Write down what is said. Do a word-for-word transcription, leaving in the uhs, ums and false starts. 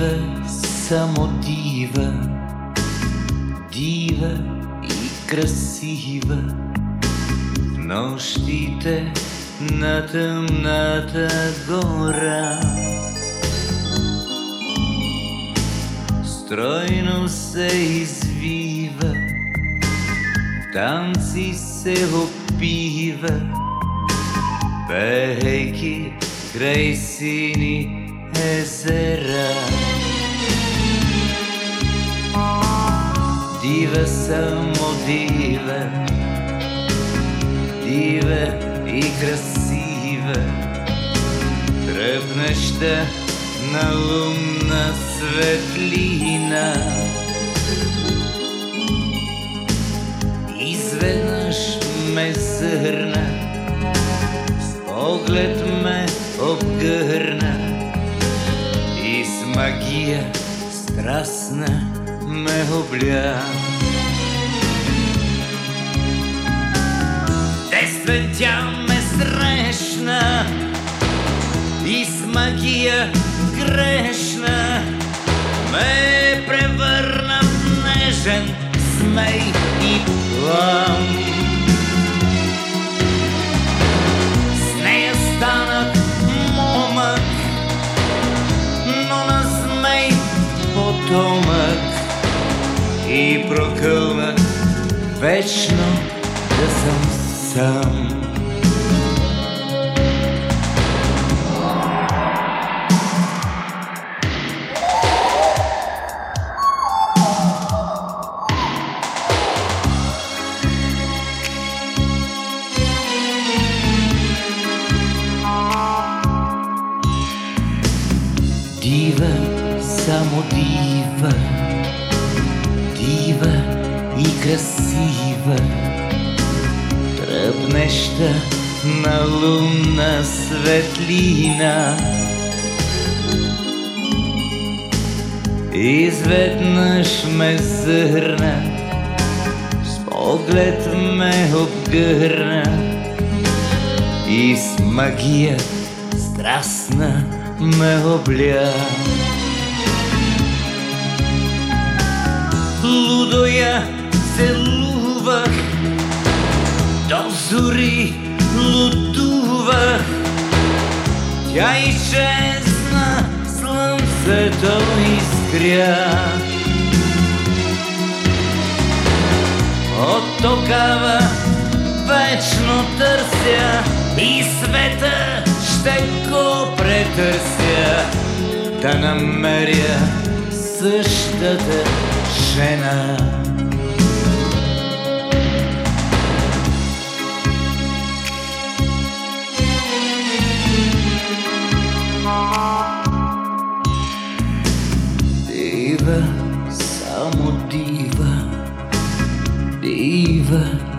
Дива, само дива, дива и красива, в нощите на тъмната гора. Стройно се извива, танци се опива, пеейки край сини езера. Дива, само дива, дива и красива, тръпнеща на лунна светлина. Изведнъж ме зърна, с поглед ме обгърна и с магия страстна ме обля. Действен тя ме срещна и с магия грешна ме превърна в нежен смей и плам. С нея станах момък, но на змей потомък, и прокълнах вечно да съм сам. Дива, само дива, дива и красива, тръпнеща на лунна светлина. Изведнъж ме зърна, с поглед ме обгърна и с магия страстна ме обля. Лудо я целувах, до зори лудувах, тя изчезна, слънцето изгря. От тогава вечно търся и света ще го претърся, да намеря същата жена. Дива, само дива, дива